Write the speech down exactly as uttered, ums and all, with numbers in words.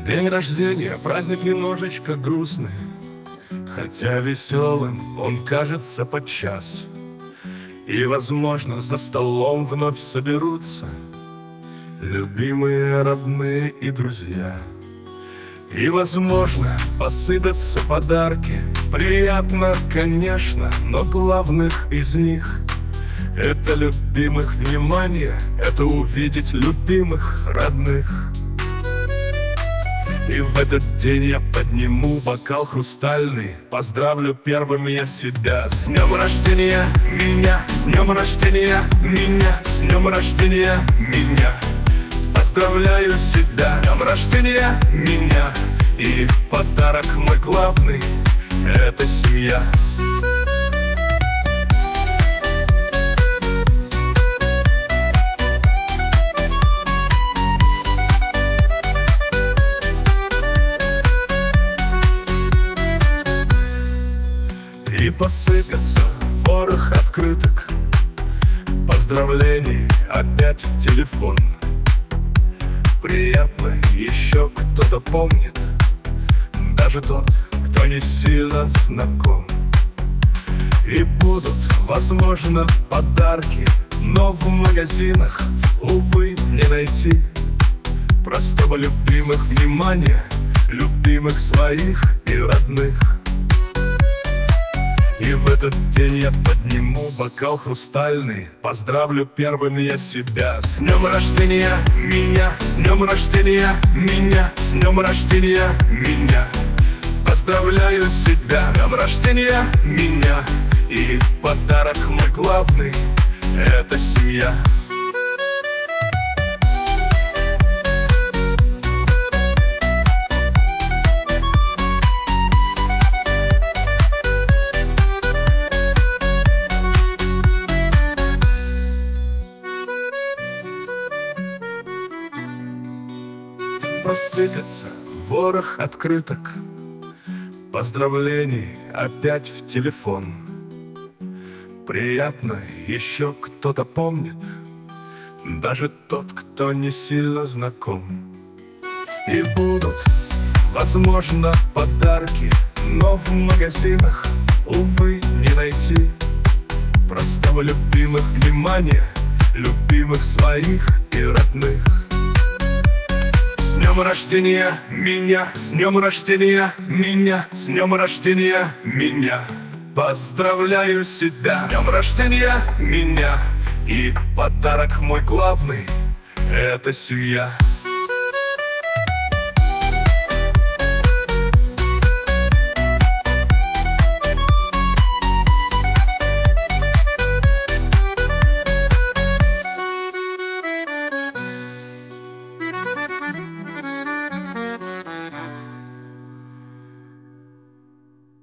День рождения, праздник немножечко грустный, хотя веселым он кажется подчас. И, возможно, за столом вновь соберутся любимые, родные и друзья. И, возможно, посыпятся подарки. Приятно, конечно, но главных из них — это любимых внимание, это увидеть любимых, родных. И в этот день я подниму бокал хрустальный, поздравлю первым я себя. С днем рождения меня, с днем рождения меня, с днем рождения меня. Поздравляю себя, с днем рождения меня. И подарок мой главный — это семья. И посыпется ворох открыток, поздравлений опять в телефон. Приятно еще кто-то помнит, даже тот, кто не сильно знаком. И будут, возможно, подарки, но в магазинах, увы, не найти простого любимых внимания, любимых своих и родных. И в этот день я подниму бокал хрустальный, поздравлю первым я себя. С днем рождения меня, с днем рождения меня, с днем рождения меня. Поздравляю себя, с днем рождения меня. И подарок мой главный — это семья. Посыпется ворох открыток, поздравлений опять в телефон. Приятно еще кто-то помнит, даже тот, кто не сильно знаком. И будут, возможно, подарки, но в магазинах, увы, не найти простого любимых внимания, любимых своих и родных. С днем рождения меня, с днем рождения меня, с днем рождения меня. Поздравляю себя, с днем рождения меня. И подарок мой главный — это семья.